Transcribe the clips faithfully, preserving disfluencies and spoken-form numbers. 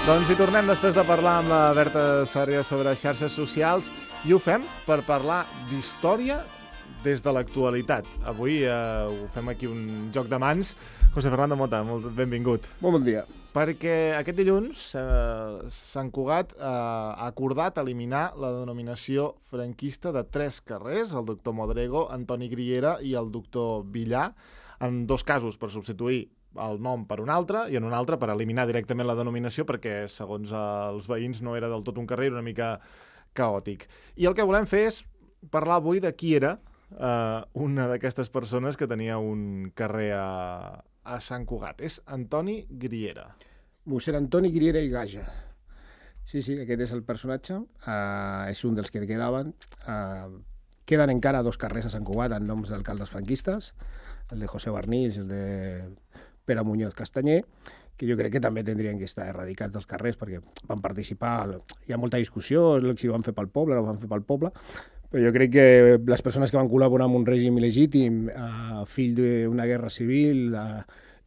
Doncs hi tornem després de parlar amb la Berta Sarrià sobre xarxes socials i ho fem per parlar d'història des de l'actualitat. Avui eh, ho fem aquí un joc de mans. José Fernando Mota, molt benvingut. Molt bon dia. Perquè aquest dilluns eh, Sant Cugat eh, ha acordat eliminar la denominació franquista de tres carrers, el doctor Modrego, Antoni Griera i el doctor Villar, en dos casos per substituir el nom per un altre i en un altre per eliminar directament la denominació perquè, segons els veïns, no era del tot un carrer, era una mica caòtic. I el que volem fer és parlar avui de qui era eh, una d'aquestes persones que tenia un carrer a, a Sant Cugat. És Antoni Griera. Mossèn Antoni Griera i Gaja. Sí, sí, aquest és el personatge. Uh, és un dels que quedaven. Uh, queden encara dos carrers a Sant Cugat en noms d'alcaldes franquistes, el de José Barnils, el de Pere Muñoz Castanyer, que jo crec que també tindrien que estar erradicats dels carrers perquè van participar, hi ha molta discussió si ho van fer pel poble, no ho van fer pel poble, però jo crec que les persones que van col·laborar amb un règim il·legítim, eh, fill d'una guerra civil eh,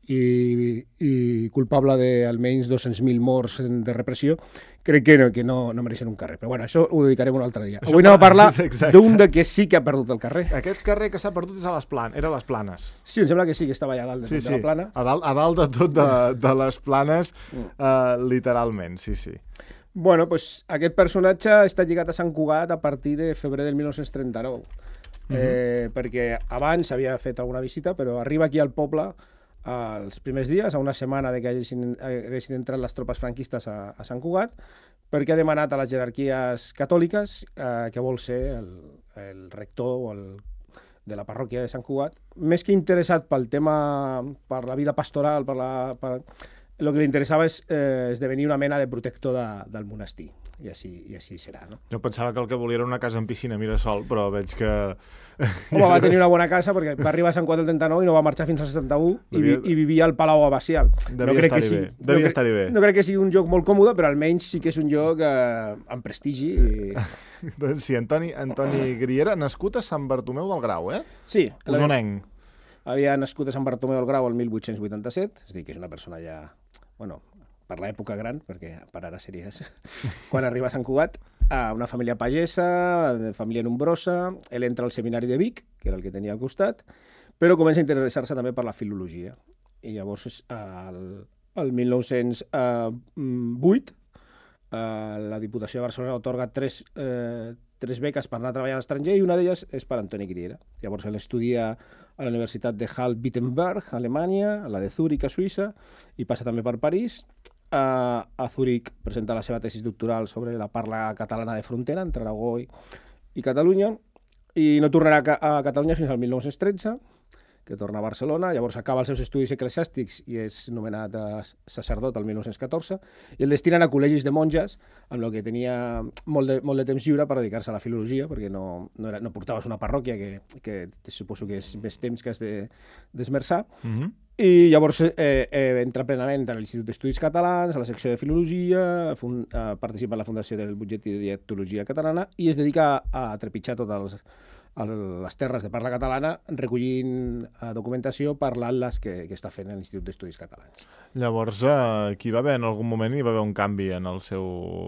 i, i culpable d'almenys dos-cents mil morts de repressió, crec que no, que no, no mereixen un carrer. Però bueno, això ho dedicarem un altre dia. Això Avui anem a parlar d'un de que sí que ha perdut el carrer. Aquest carrer que s'ha perdut és a les Planes, era a les Planes. Sí, em sembla que sí, que estava allà a dalt de, sí, de sí. la plana. A dalt, a dalt de tot de, de les Planes, uh, literalment, sí, sí. Bueno, doncs aquest personatge està lligat a Sant Cugat a partir de febrer del mil nou-cents trenta-nou, uh-huh. eh, perquè abans havia fet alguna visita, però arriba aquí al poble els primers dies, a una setmana de que haguessin, haguessin entrat les tropes franquistes a, a Sant Cugat, perquè ha demanat a les jerarquies catòliques eh, que vol ser el, el rector o el, de la parròquia de Sant Cugat, més que interessat pel tema, per la vida pastoral, per la... Per... el que li interessava és eh, esdevenir una mena de protector de, del monestir, i així, i així serà, no? Jo pensava que el que volia era una casa amb piscina a Mirasol, però veig que... Home, va tenir una bona casa perquè va arribar a Sant Cugat el trenta-nou i no va marxar fins al setanta-u devia... i, i vivia al Palau Abacial. Devia no estar-hi bé. Sí, Devia no estar-hi bé. No crec que sigui un lloc molt còmode, però almenys sí que és un lloc eh, amb prestigi. I... doncs sí, Antoni, Antoni Griera, nascut a Sant Bartomeu del Grau, eh? Sí. Osonenc. Havia nascut a Sant Bartomeu del Grau el mil vuit-cents vuitanta-set, és a dir, que és una persona ja... bueno, per l'època gran, perquè per ara series quan arriba a Sant Cugat, a una família pagesa, de família nombrosa, ell entra al seminari de Vic, que era el que tenia al costat, però comença a interessar-se també per la filologia. I llavors, el, el mil nou-cents vuit, la Diputació de Barcelona atorga tres, eh, tres beques per anar a treballar a l'estranger i una d'elles és per Antoni Griera. Llavors ell estudia a la Universitat de Halle-Wittenberg, a Alemanya, a la de Zúrich, a Suïssa, i passa també per París. Uh, a Zúrich presenta la seva tesis doctoral sobre la parla catalana de frontera entre Aragó i, i Catalunya, i no tornarà a, a Catalunya fins al mil nou-cents tretze, que torna a Barcelona, llavors acaba els seus estudis eclesiàstics i és nomenat sacerdot el mil nou-cents catorze, i el destinen a col·legis de monges, amb el que tenia molt de, molt de temps lliure per dedicar-se a la filologia, perquè no, no, era, no portaves una parròquia, que, que suposo que és més temps que has d'esmerçar, de, mm-hmm. I llavors eh, eh, entra plenament a l'Institut d'Estudis Catalans, a la secció de Filologia, fun, eh, participa en la fundació del Butlletí de Dialectologia Catalana i es dedica a, a trepitjar totes els, les terres de parla catalana recollint eh, documentació per l'atles que, que està fent l'Institut d'Estudis Catalans. Llavors, eh, aquí va haver en algun moment hi va haver un canvi en el seu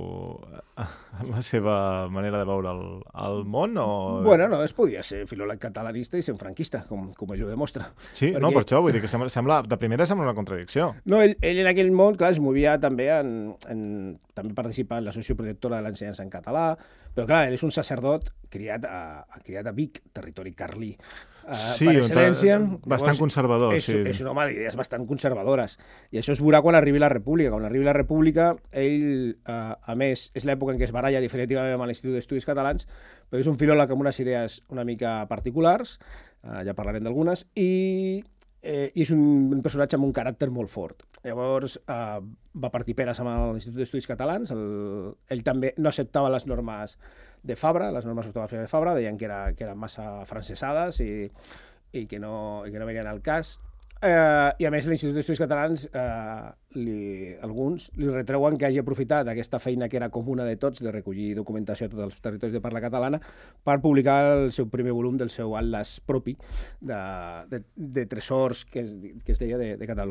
en la seva manera de veure el, el món? O... Bueno, no, es podia ser filòleg catalanista i ser un franquista, com, com ell ho demostra. Sí, perquè... no, per això, vull dir que sembla, sembla, de primera sembla una contradicció. No, ell, ell en aquell món, clar, es movia també en, en també participa en l'associació protectora de l'ensenyança en català, però clar, ell és un sacerdot criat a, criat a Vic, territori carlí. Uh, sí, per excel·lència, bastant llavors, conservador. És, sí. és un home d'idees bastant conservadores. I això es veurà quan arribi la República. Quan arribi la República, ell, uh, a més, és l'època en què es baralla definitivament amb l'Institut d'Estudis Catalans, però és un filòleg amb unes idees una mica particulars, uh, ja parlarem d'algunes, i eh, i és un, un personatge amb un caràcter molt fort. Llavors eh, va partir peres amb l'Institut d'Estudis Catalans, el, ell també no acceptava les normes de Fabra, les normes ortogràfiques de Fabra, deien que, era, que eren massa francesades i, i, que no, i que no venien al cas. Eh, I a més l'Institut d'Estudis Catalans, eh, li, alguns li retreuen que hagi aprofitat aquesta feina que era comuna de tots, de recollir documentació a tots els territoris de parla catalana, per publicar el seu primer volum del seu atlas propi de, de, de tresors que es, que es deia de, de Catalunya.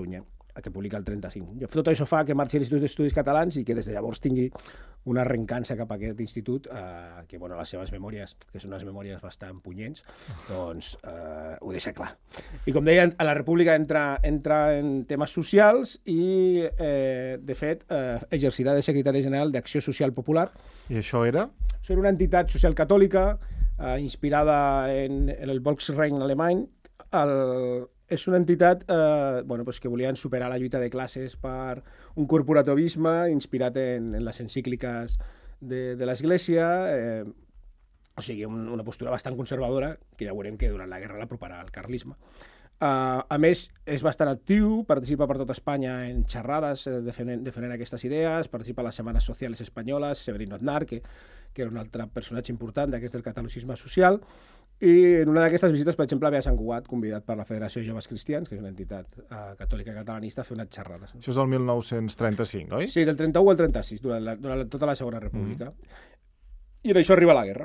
que publica el trenta-cinc. Tot això fa que marxi a l'Institut d'Estudis Catalans i que des de llavors tingui una reencança cap a aquest institut, eh, que bueno, les seves memòries, que són unes memòries bastant punyents, doncs eh, ho deixa clar. I com deia, a la República entra, entra en temes socials i, eh, de fet, eh, exercirà de secretari general d'Acció Social Popular. I això era? Això era una entitat social catòlica eh, inspirada en, en el Volksrein alemany. El, és una entitat eh, bueno, pues que volien superar la lluita de classes per un corporativisme inspirat en, en les encícliques de, de l'Església, eh, o sigui, un, una postura bastant conservadora, que ja veurem que durant la guerra l'aproparà al carlisme. Uh, a més, és bastant actiu, participa per tot Espanya en xerrades eh, defenent, defenent aquestes idees, participa a les Setmanes Socials Espanyoles, Severino Aznar, que, que era un altre personatge important d'aquest del catolicisme social, i en una d'aquestes visites, per exemple, ve a Sant Cugat, convidat per la Federació de Joves Cristians, que és una entitat uh, catòlica catalanista, a fer unes xerrades. Això és el mil nou-cents trenta-cinc, oi? Sí, del trenta-u al trenta-sis, durant, la, durant tota la Segona República. Mm. I en això arriba la guerra.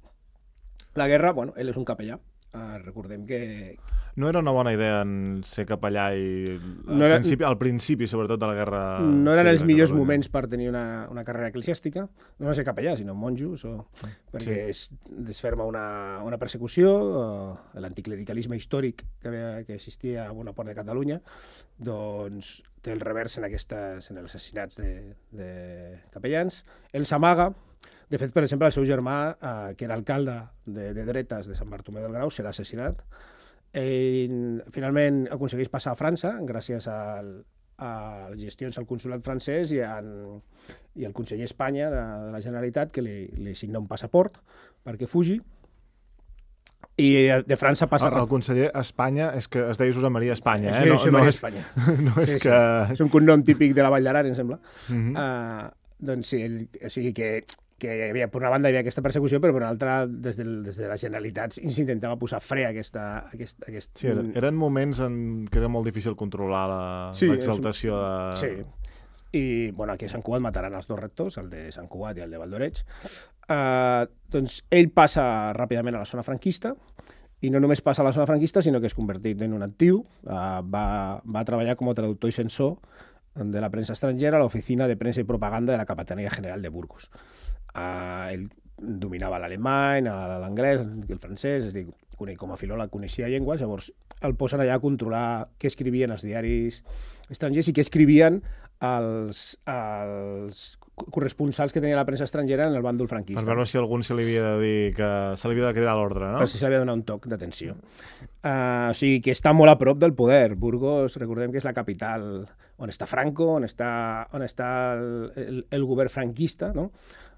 La guerra, bueno, ell és un capellà. Uh, recordem que... No era una bona idea en ser capellà i al, no era... principi, al principi, sobretot, de la guerra... No eren els millors moments per tenir una, una carrera eclesiàstica, no no ser capellà, sinó monjos, o... perquè sí. es desferma una, una persecució, l'anticlericalisme històric que, que existia a bona part de Catalunya, doncs té el revers en, aquestes, en els assassinats de, de capellans. Ell s'amaga. De fet, per exemple, el seu germà, eh, que era alcalde de, de dretes de Sant Bartomeu del Grau, serà assassinat. Ell finalment aconsegueix passar a França gràcies al, a les gestions al consulat francès i, en, i al conseller Espanya de, de la Generalitat, que li, li signa un passaport perquè fugi. I de França passa... El, el conseller Espanya és que es deia Josep Maria Espanya, eh? Es deia no, Josep no Maria és, Espanya. No és sí, que... Sí. És un cognom típic de la Vall d'Aran, em sembla. Uh-huh. uh, doncs sí, ell, o sigui que... que hi havia, per una banda hi havia aquesta persecució, però per una altra, des de, des de la Generalitat s'intentava posar fre a aquesta... A aquest, a aquest... Sí, eren, eren moments en què era molt difícil controlar l'exaltació sí, de... Sí, i bueno, aquí a Sant Cugat mataran els dos rectors, el de Sant Cugat i el de Valdoreig. Uh, doncs ell passa ràpidament a la zona franquista, i no només passa a la zona franquista, sinó que és convertit en un actiu, uh, va, va treballar com a traductor i censor de la premsa estrangera a l'Oficina de Premsa i Propaganda de la Capitania General de Burgos. Uh, ell dominava l'alemany, l'anglès, el francès, és a dir, com a filòleg coneixia llengües, llavors el posen allà a controlar què escrivien els diaris estrangers i què escrivien els, els corresponsals que tenia la premsa estrangera en el bàndol franquista. Per veure si a algun se li havia de dir que se li havia de cridar l'ordre, no? Per si se li havia de donar un toc d'atenció. Uh, o sigui, que està molt a prop del poder. Burgos, recordem que és la capital on està Franco, on està, on està el, el, el govern franquista, no?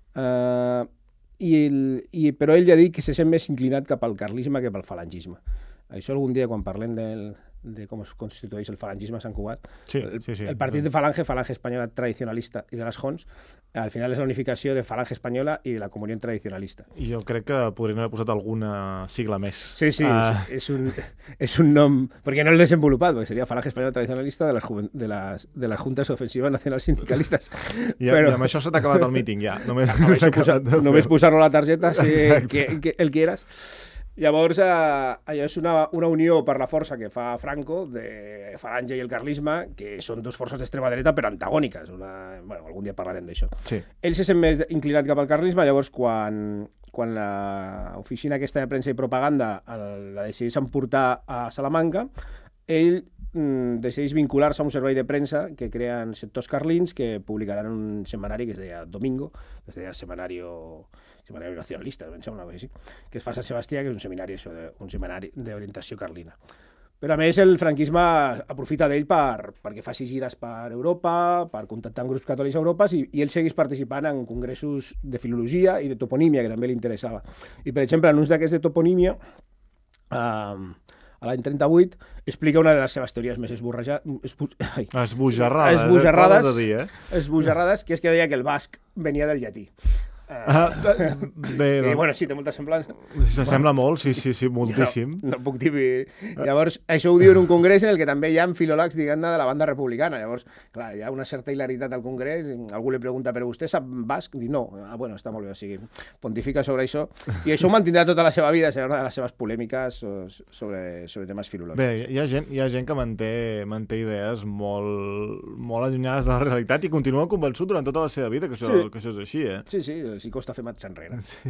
Uh, i el, i, però ell ja diu que se sent més inclinat cap al carlisme que pel falangisme. Això algun dia, quan parlem del, de com es constitueix el falangisme a Sant Cugat, sí, el, sí, sí. el partit de Falange, Falange Espanyola Tradicionalista i de les Jons, al final és la unificació de Falange Espanyola i de la Comunió Tradicionalista. I jo crec que podrien haver posat alguna sigla més. Sí, sí, uh... és, és, un, és un nom... Perquè no l'he desenvolupat, perquè seria Falange Espanyola Tradicionalista de les, de les, de les Juntes Ofensivas Nacionals Sindicalistes. I, Però... I amb això s'ha acabat el míting, ja. Només, només, posar, només posar-lo a la targeta, sí, que, que, el que eres. Llavors, eh, allò és una, una unió per la força que fa Franco de Falange i el carlisme, que són dues forces d'extrema dreta però antagòniques. Una... Bueno, algun dia parlarem d'això. Sí. Ell se sent més inclinat cap al carlisme, llavors quan, quan l'oficina aquesta de premsa i propaganda el, la decideix emportar a Salamanca, ell mm, decideix vincular-se a un servei de premsa que creen sectors carlins que publicaran un setmanari que es deia Domingo, que es deia Semanario... Seminari Nacionalista, em sembla, sí, que es fa a Sant Sebastià, que és un seminari, això, de, un seminari d'orientació carlina. Però a més el franquisme aprofita d'ell per, perquè faci gires per Europa, per contactar amb grups catòlics a Europa, i, i ell segueix participant en congressos de filologia i de toponímia, que també li interessava. I, per exemple, en un d'aquests de toponímia, eh, a l'any trenta-vuit, explica una de les seves teories més esborrejades... Esbu... Esbojarrades. Esbojarrades, de dir, eh? esbojarrades, que és que deia que el basc venia del llatí. Ah, bé, Sí, doncs, bueno, sí, té molta semblança. s'assembla molt, sí, sí, sí, moltíssim. No, no puc dir... Llavors, això ho diu en un congrés en el que també hi ha filòlegs, diguem-ne, de la banda republicana. Llavors, clar, hi ha una certa hilaritat al congrés, algú li pregunta, però vostè sap basc? Diu, no. Ah, bueno, està molt bé, o sigui, pontifica sobre això. I això ho mantindrà tota la seva vida, serà una de les seves polèmiques sobre, sobre temes filològics. Bé, hi ha gent, hi ha gent que manté, manté idees molt, molt allunyades de la realitat i continua convençut durant tota la seva vida que això, Sí. que això és així, eh? Sí, sí, els hi costa fer marxa enrere. Sí.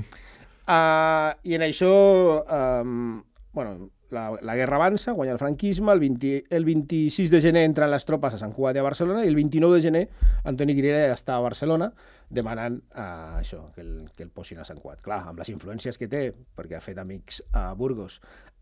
Uh, I en això, um, bueno, la, la guerra avança, guanya el franquisme, el, vint, el vint-i-sis de gener entren les tropes a Sant Cugat i a Barcelona, i el vint-i-nou de gener Antoni Griera ja està a Barcelona demanant uh, això, que el, que el posin a Sant Cugat. Clar, amb les influències que té, perquè ha fet amics a Burgos,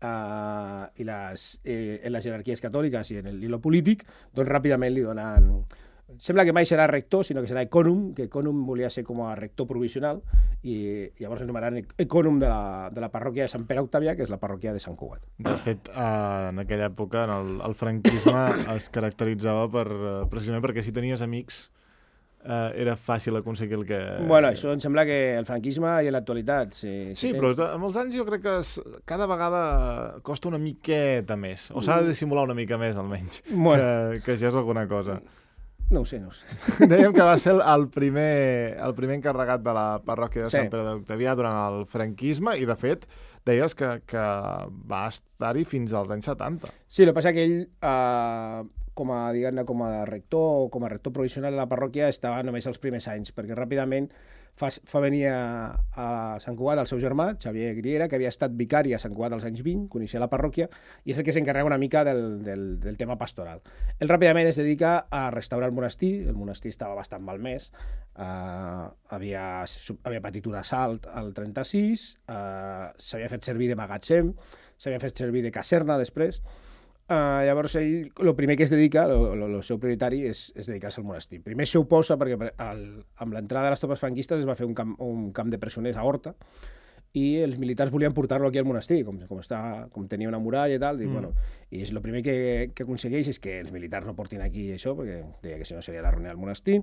uh, i les, eh, en les jerarquies catòliques i en l'hilo polític, doncs ràpidament li donen... Sembla que mai serà rector, sinó que serà ecònom, que ecònom volia ser com a rector provisional, i llavors es nomenaran ecònom de la, de la parròquia de Sant Pere Octavià, que és la parròquia de Sant Cugat. De fet, eh, en aquella època, en el, el franquisme es caracteritzava per, eh, precisament perquè si tenies amics eh, era fàcil aconseguir el que... Bueno, això em sembla que el franquisme i en l'actualitat... Si, si Sí, tens... però amb els anys jo crec que es, cada vegada costa una miqueta més, o s'ha de dissimular una mica més, almenys, Bueno. que, que ja és alguna cosa. No ho sé, no ho sé. Dèiem que va ser el, el, primer, el primer encarregat de la parròquia de Sí. Sant Pere d'Octavià durant el franquisme i, de fet, deies que, que va estar-hi fins als anys setanta. Sí, el que passa que ell, eh, com a, diguem-ne, com a rector o com a rector provisional de la parròquia, estava només els primers anys, perquè ràpidament fa, fa venir a, a Sant Cugat el seu germà, Xavier Griera, que havia estat vicari a Sant Cugat als anys vint, coneixia la parròquia, i és el que s'encarrega una mica del, del, del tema pastoral. Ell ràpidament es dedica a restaurar el monestir, el monestir estava bastant malmès, eh, havia, havia patit un assalt al trenta-sis, eh, s'havia fet servir de magatzem, s'havia fet servir de caserna després. Uh, llavors ell, el primer que es dedica, el seu prioritari, és, és dedicar-se al monestir. Primer s'ho oposa perquè al, amb l'entrada de les tropes franquistes es va fer un camp, un camp de presoners a Horta i els militars volien portar-lo aquí al monestir, com, com, està, com tenia una muralla i tal, i, mm. bueno, i és el primer que, que aconsegueix és que els militars no portin aquí això, perquè deia que si no seria la ruïna del monestir.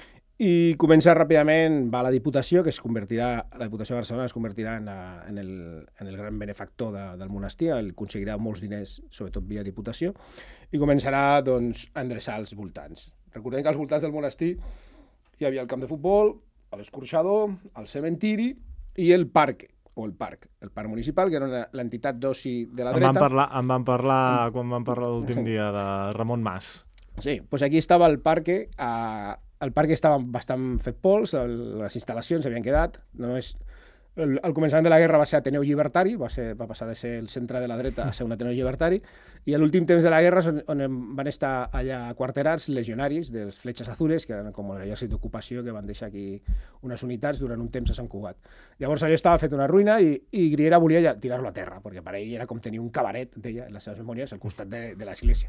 I comença ràpidament, va a la Diputació, que es convertirà, la Diputació de Barcelona es convertirà en, la, en, el, en el gran benefactor de, del monestir, el aconseguirà molts diners, sobretot via Diputació, i començarà doncs, a endreçar els voltants. Recordem que als voltants del monestir hi havia el camp de futbol, l'escorxador, el cementiri i el parc, o el parc, el parc municipal, que era l'entitat d'oci de la em dreta. Van parlar, em van parlar, quan vam parlar l'últim dia, de Ramon Mas. Sí, doncs aquí estava el parc, a... El parc estava bastant fet pols, les instal·lacions havien quedat, només el, el començament de la guerra va ser Ateneu Llibertari, va, ser, va passar de ser el centre de la dreta a ser un Ateneu Llibertari, i a l'últim temps de la guerra on, on van estar allà quarterats legionaris dels Fletxes Azules, que eren com l'exèrcit d'ocupació, que van deixar aquí unes unitats durant un temps a Sant Cugat. Llavors allò estava fet una ruïna i, i Griera volia tirar-lo a terra, perquè per ell era com tenir un cabaret, deia, en les seves memòries, al costat de, de l'església.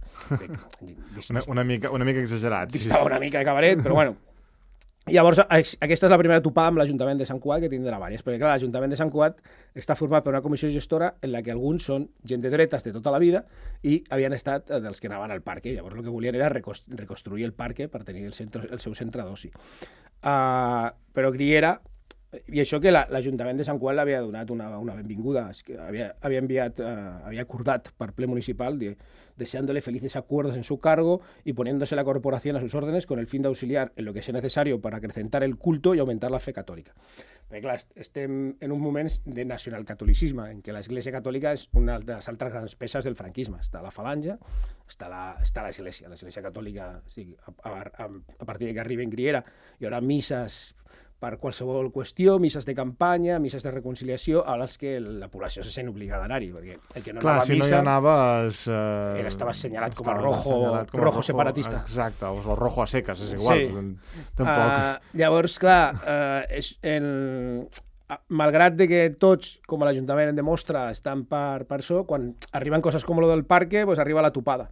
Una, una, mica, una mica exagerat. Sí, estava sí. una mica de cabaret, però bueno. Llavors, aquesta és la primera topada amb l'Ajuntament de Sant Cugat, que tindrà diverses, perquè clar, l'Ajuntament de Sant Cugat està format per una comissió gestora en la que alguns són gent de dretes de tota la vida i havien estat dels que anaven al parc. Llavors el que volien era reconstruir el parc per tenir el, centre, el seu centre d'oci. Uh, però Griera, i això que l'Ajuntament de Sant Cugat l'havia donat una, una benvinguda, es que havia, havia enviat, uh, havia acordat per ple municipal de, deseándole felices acuerdos en su cargo y poniéndose la corporación a sus órdenes con el fin de auxiliar en lo que sea necesario para acrecentar el culto y aumentar la fe catòlica. Perquè clar, estem en un moment de nacionalcatolicisme, en què l'Església Catòlica és una de les altres grans peces del franquisme. Està la falange, està l'Església. L'Església Catòlica, sí, a, a, a partir de que arriba en Griera, hi haurà misses per qualsevol qüestió, misses de campanya, misses de reconciliació, a les que la població se sent obligada a anar-hi, perquè el que no Clar, anava a si missa... no hi anaves... Eh, era, estava assenyalat com a rojo, com a rojo separatista. Exacte, o el rojo a seques, és igual. Sí. Tampoc. Uh, llavors, clar, uh, és el... malgrat de que tots, com a l'Ajuntament en demostra, estan per, per això, quan arriben coses com lo del parque, pues arriba la topada.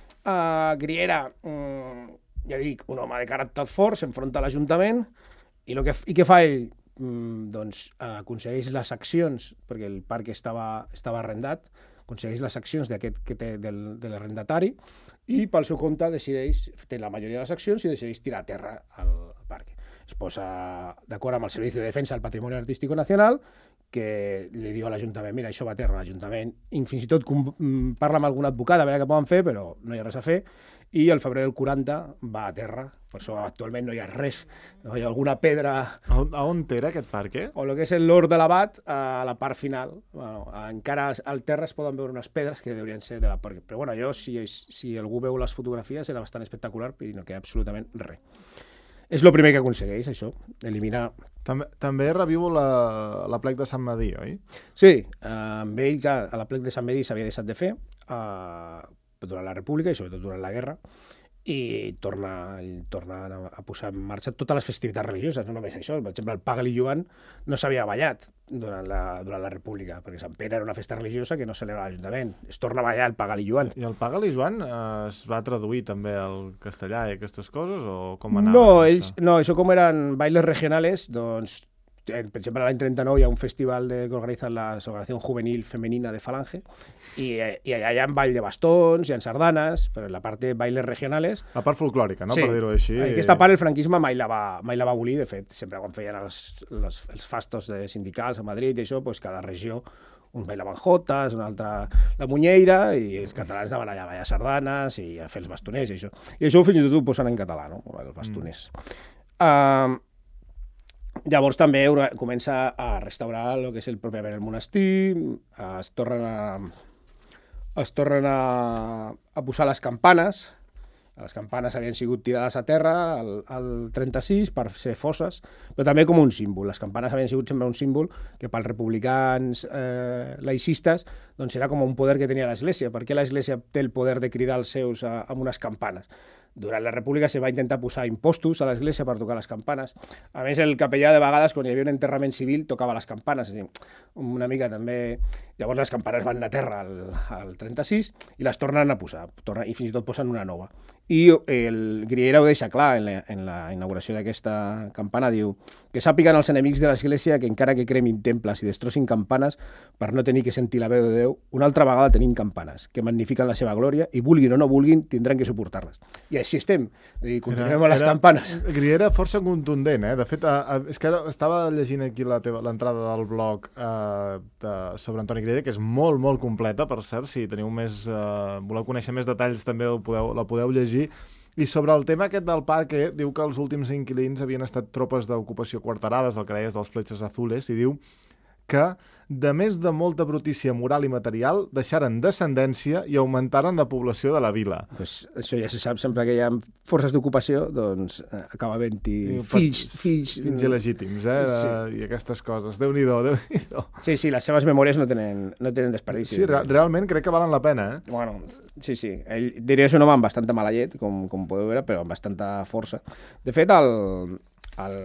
Uh, Griera, um, ja dic, un home de caràcter fort, s'enfronta a l'Ajuntament, i, lo que, i què fa ell? Mm, doncs uh, aconsegueix les accions, perquè el parc estava, estava arrendat, aconsegueix les accions d'aquest que té del, de l'arrendatari, i pel seu compte decideix, té la majoria de les accions i decideix tirar a terra al parc. es posa d'acord amb el Servicio de Defensa del Patrimonio Artístico Nacional, que li diu a l'Ajuntament, mira, això va a terra, l'Ajuntament, i fins i tot parla amb algun advocat a veure què poden fer, però no hi ha res a fer, i el febrer del quaranta va a terra, per això actualment no hi ha res, no hi ha alguna pedra... A on, a on era aquest parc, eh? O el que és l'Hort de l'Abat, a la part final, bueno, encara al terra es poden veure unes pedres que haurien ser de la part... Però bueno, jo, si, si algú veu les fotografies, era bastant espectacular i no queda absolutament res. És el primer que aconsegueix, això, eliminar... També, també reviu la, la plec de Sant Medir, oi? Sí, eh, amb ell ja a la plec de Sant Medir s'havia deixat de fer eh, durant la República i sobretot durant la Guerra, i torna, torna a posar en marxa totes les festivitats religioses, no només això. Per exemple, el Pagal i Joan no s'havia ballat durant la, durant la República, perquè Sant Pere era una festa religiosa que no celebra l'Ajuntament. Es torna a ballar el Pagal i Joan. I el Pagal i Joan eh, es va traduir també al castellà i aquestes coses, o com anava? No, ells, no, això com eren bailes regionales, doncs, per exemple, l'any trenta-nou hi ha un festival de, que organitza la Asociación Juvenil Femenina de Falange, i, i allà hi ha ball de bastons, hi ha sardanes, però en la part de bailes regionales... La part folclòrica, no? Sí. Per dir-ho així. Aquesta part el franquisme mai la va, mai la va abolir, de fet, sempre quan feien els, els, els fastos de sindicals a Madrid i això, doncs cada regió uns bailaven jotes, un altre la munyeira, i els catalans anaven allà a ballar sardanes i a fer els bastoners i això. I això fins i tot ho posen en català, no? Els bastoners. Mm. Uh, Llavors també comença a restaurar el que és el pròpiament el monestir, es tornen a, es tornen a, a posar les campanes. Les campanes havien sigut tirades a terra al, al trenta-sis per ser fosses, però també com un símbol. Les campanes havien sigut sempre un símbol que pels republicans eh, laïcistes doncs era com un poder que tenia l'Església. Per què l'Església té el poder de cridar els seus a, amb unes campanes? Durant la República se va intentar posar impostos a l'Església per tocar les campanes. A més, el capellà de vegades, quan hi havia un enterrament civil, tocava les campanes. És a dir, una mica també... Llavors les campanes van de terra al, al trenta-sis i les tornen a posar, tornen, i fins i tot posen una nova. I el Griera ho deixa clar en la, en la inauguració d'aquesta campana, diu que sàpiguen els enemics de l'Església que encara que cremin temples i destrossin campanes per no tenir que sentir la veu de Déu, una altra vegada tenim campanes que magnifiquen la seva glòria i vulguin o no vulguin tindran que suportar-les. I així estem, i continuem amb les era, campanes. Griera força contundent, eh? De fet, a, a, és que ara estava llegint aquí la teva l'entrada del blog eh, de, sobre Antoni Griera, que és molt, molt completa, per cert, si teniu més, eh, voleu conèixer més detalls també el podeu, la podeu llegir. I sobre el tema aquest del parc, eh, diu que els últims inquilins havien estat tropes d'ocupació quarterades, el que deies dels Fletxes Azules, i diu que, de més de molta brutícia moral i material, deixaren descendència i augmentaren la població de la vila. Pues això ja se sap, sempre que hi ha forces d'ocupació, doncs eh, acaba havent-hi fills, fills... Fills il·legítims, eh? De, sí. I aquestes coses. Déu-n'hi-do, Déu-n'hi-do. Sí, sí, les seves memòries no tenen, no tenen desperdici. Sí, re realment crec que valen la pena, eh? Bueno, sí, sí. Ell diria que és un home amb bastanta mala llet, com, com podeu veure, però amb bastanta força. De fet, el... el...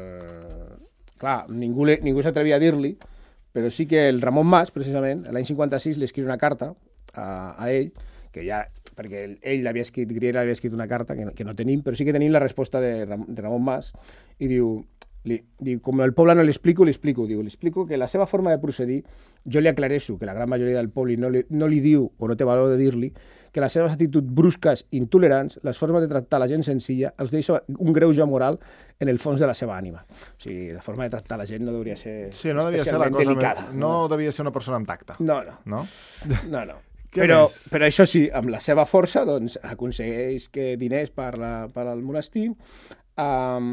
clar, ningú, ningú s'atrevia a dir-li, però sí que el Ramon Mas, precisament, l'any cinquanta-sis li escriu una carta a, a ell, que ja, perquè ell, ell l'havia escrit, Griera l'havia escrit una carta que no, que no tenim, però sí que tenim la resposta de, Ram, de Ramon Mas, i diu, li, diu, com el poble no li explico, li explico, diu, li explico que la seva forma de procedir, jo li aclareixo que la gran majoria del poble no li, no li diu, o no té valor de dir-li, que les seves actituds brusques i intolerants, les formes de tractar la gent senzilla, els deixa un greuge moral en el fons de la seva ànima. O sigui, la forma de tractar la gent no hauria ser sí, no devia ser la cosa delicada. Més, no, no devia ser una persona amb tacte. No, no. No? No, no. Però, però això sí, amb la seva força, doncs, aconsegueix que diners per, la, per al monestir, um,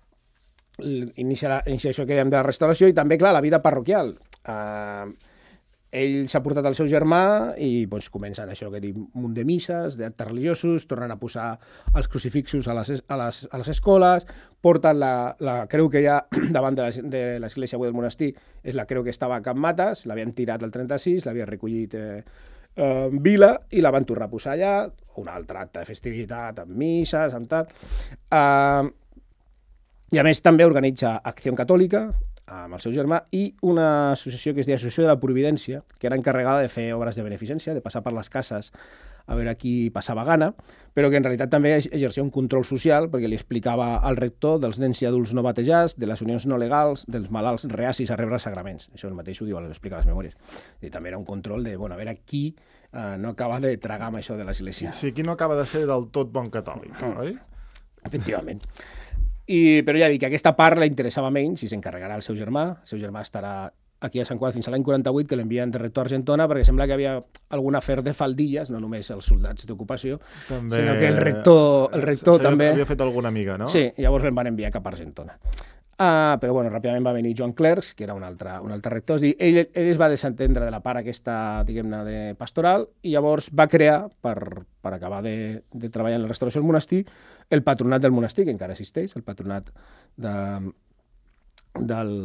inicia, la, inicia això que dèiem de la restauració i també, clar, la vida parroquial. Uh, ell s'ha portat el seu germà i doncs, comencen això que dic, un munt de misses, d'actes religiosos, tornen a posar els crucifixos a les, a les, a les escoles, porten la, la creu que hi ha davant de l'església avui del monestir, és la creu que estava a Can Mates, l'havien tirat el trenta-sis, l'havien recollit eh, eh, en Vila i la van tornar a posar allà, un altre acte de festivitat, amb misses, amb tal. Eh, I a més també organitza Acció Catòlica, amb el seu germà, i una associació que es diu Associació de la Providència, que era encarregada de fer obres de beneficència, de passar per les cases a veure qui passava gana, però que en realitat també exercia un control social, perquè li explicava al rector dels nens i adults no batejats, de les unions no legals, dels malalts reacis a rebre sagraments. Això el mateix ho diu, l'explica a les memòries. I també era un control de, bueno, a veure qui eh, no acaba de tragar amb això de l'església. Sí, qui no acaba de ser del tot bon catòlic, mm. oi? Efectivament. I, però ja dic que aquesta part la interessava menys i s'encarregarà el seu germà. El seu germà estarà aquí a Sant Cugat fins a l'any quaranta-vuit, que l'envien de rector a Argentona, perquè sembla que havia algun afer de faldilles, no només els soldats d'ocupació, també... sinó que el rector, el rector havia, també... Havia fet alguna amiga, no? Sí, llavors el van enviar cap a Argentona. Uh, però bueno, ràpidament va venir Joan Clercs, que era un altre, un altre rector. És dir, ell, ell es va desentendre de la part aquesta, diguem-ne, de pastoral, i llavors va crear, per, per acabar de, de treballar en la restauració del monestir, el patronat del monestir, que encara existeix, el patronat de, del,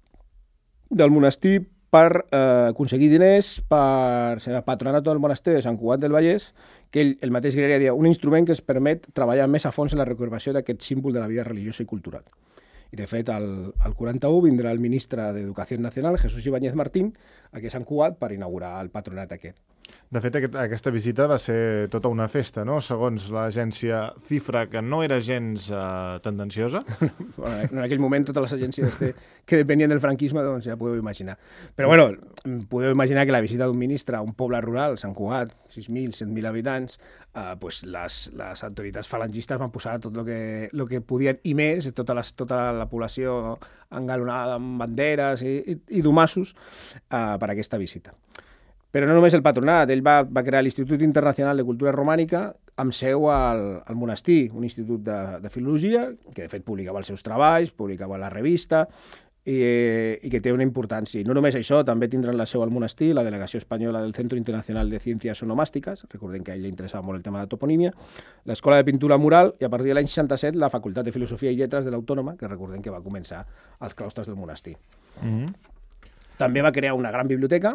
del monestir, per eh, aconseguir diners per ser el patronat del monestir de Sant Cugat del Vallès, que ell, el mateix Greguera dia, un instrument que es permet treballar més a fons en la recuperació d'aquest símbol de la vida religiosa i cultural. I, de fet, al, al quaranta-u vindrà el ministre d'Educació Nacional, Jesús Ibáñez Martín, aquí a Sant Cugat per inaugurar el patronat aquest. De fet, aquest, aquesta visita va ser tota una festa, no? Segons l'agència Cifra, que no era gens uh, tendenciosa. Bueno, en aquell moment totes les agències de, que depenien del franquisme, doncs ja podeu imaginar. Però bueno, podeu imaginar que la visita d'un ministre a un poble rural, Sant Cugat, sis mil, set mil habitants, uh, pues les, les autoritats falangistes van posar tot el que, lo que podien i més, tota, les, tota la població engalonada amb banderes i, i, i domassos uh, per a aquesta visita. Però no només el patronat, ell va, va crear l'Institut Internacional de Cultura Romànica amb seu al, al monestir, un institut de, de filologia, que de fet publicava els seus treballs, publicava la revista, i, i que té una importància. I no només això, també tindran la seu al monestir, la delegació espanyola del Centro Internacional de Ciencias Onomàstiques, recordem que a ell li interessava molt el tema de toponímia, l'Escola de Pintura Mural, i a partir de l'any seixanta-set la Facultat de Filosofia i Lletres de l'Autònoma, que recordem que va començar als claustres del monestir. Mm-hmm. També va crear una gran biblioteca,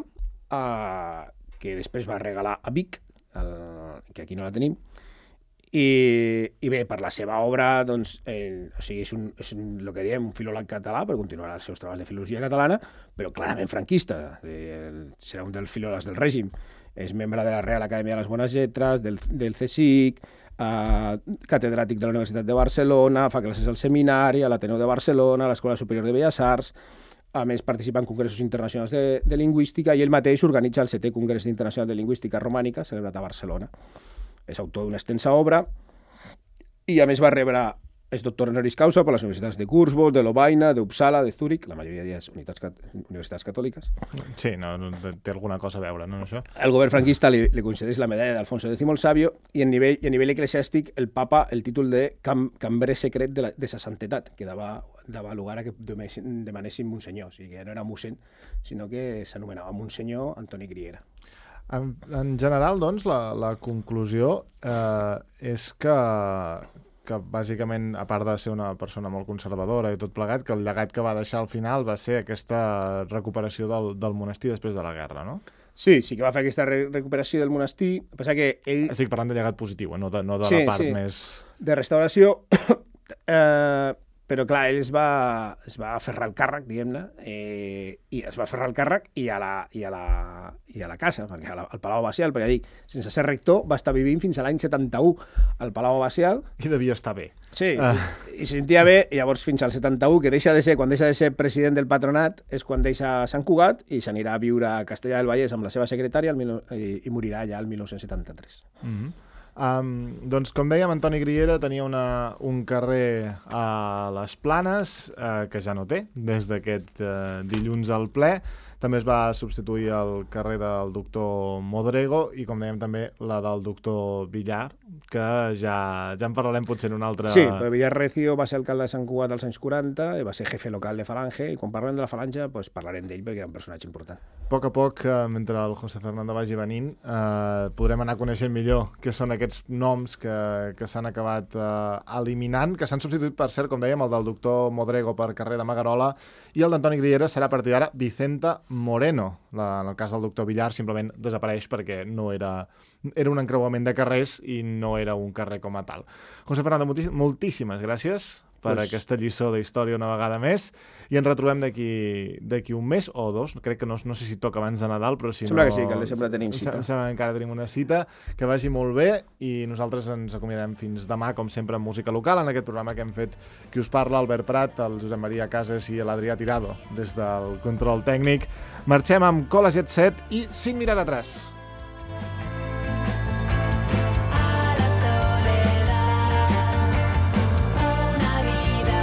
Uh, que després va regalar a Vic, uh, que aquí no la tenim, i, i bé, per la seva obra, doncs, eh, o sigui, és, un, és un, el que diem, un filòleg català, per continuar els seus treballs de filologia catalana, però clarament franquista, eh, serà un dels filòlegs del règim, és membre de la Real Acadèmia de les Bones Lletres, del, del CSIC, uh, catedràtic de la Universitat de Barcelona, fa classes al seminari, a l'Ateneu de Barcelona, a l'Escola Superior de Belles Arts. A més, participa en congressos internacionals de, de lingüística i ell mateix organitza el setè Congrés Internacional de Lingüística Romànica, celebrat a Barcelona. És autor d'una extensa obra i, a més, va rebre, és doctor honoris causa per les universitats de Würzburg, de Lovaina, d'Uppsala, de Zúrich, la majoria d'elles unitats, universitats catòliques. Sí, no, no, té alguna cosa a veure, no, això? El govern franquista li, li concedeix la medalla d'Alfonso X el Sabio i, en nivell, i a nivell eclesiàstic el papa el títol de cam, cambrer secret de, la, de sa santetat, que dava, dava lugar a que demanessin monsenyor, o sigui que no era mossèn, sinó que s'anomenava monsenyor Antoni Griera. En, en general, doncs, la, la conclusió eh, és que, que bàsicament, a part de ser una persona molt conservadora i tot plegat, que el llegat que va deixar al final va ser aquesta recuperació del, del monestir després de la guerra, no? Sí, sí que va fer aquesta re recuperació del monestir, el que passa que ell... Estic parlant de llegat positiu, eh? no de, no de sí, la part sí. més... De restauració, eh, però clar, ell es va, es va aferrar al càrrec, diguem-ne, eh, i es va aferrar al càrrec i a la, i a la, i a la casa, perquè a la, al Palau Abacial, perquè ja dic, sense ser rector, va estar vivint fins a l'any setanta-u al Palau Abacial. I devia estar bé. Sí, ah. i, i se sentia bé, i llavors fins al setanta-u, que deixa de ser, quan deixa de ser president del patronat, és quan deixa Sant Cugat i s'anirà a viure a Castellà del Vallès amb la seva secretària el, i, i morirà allà el mil nou-cents setanta-tres. Mm-hmm. Um, doncs, com dèiem, Antoni Griera tenia una, un carrer a les Planes, eh, que ja no té, des d'aquest eh, dilluns al ple. També es va substituir el carrer del doctor Modrego i, com dèiem, també la del doctor Villar, que ja, ja en parlarem potser en un altre... Sí, però Villar Recio va ser alcalde de Sant Cugat als anys quaranta, i va ser jefe local de Falange, i quan parlem de la Falange pues, parlarem d'ell perquè era un personatge important. A poc a poc, eh, mentre el José Fernando vagi venint, eh, podrem anar coneixent millor què són aquests noms que, que s'han acabat eh, eliminant, que s'han substituït, per cert, com dèiem, el del doctor Modrego per carrer de Magarola, i el d'Antoni Griera serà a partir d'ara Vicenta Moreno. La, en el cas del doctor Villar simplement desapareix perquè no era, era un encreuament de carrers i no era un carrer com a tal. José Fernando, moltíssimes gràcies per pues... aquesta lliçó d'història una vegada més, i ens retrobem d'aquí un mes o dos, crec que no, no sé si toca abans de Nadal, però si sembla no... que sí, que al desembre tenim cita. Em sembla que encara tenim una cita, que vagi molt bé, i nosaltres ens acomiadem fins demà, com sempre, amb música local, en aquest programa que hem fet qui us parla, Albert Prat, el Josep Maria Casas i l'Adrià Tirado, des del control tècnic. Marxem amb Cola Jet Set i Sin mirar atrás. A la soledad, una vida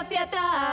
hacia atrás.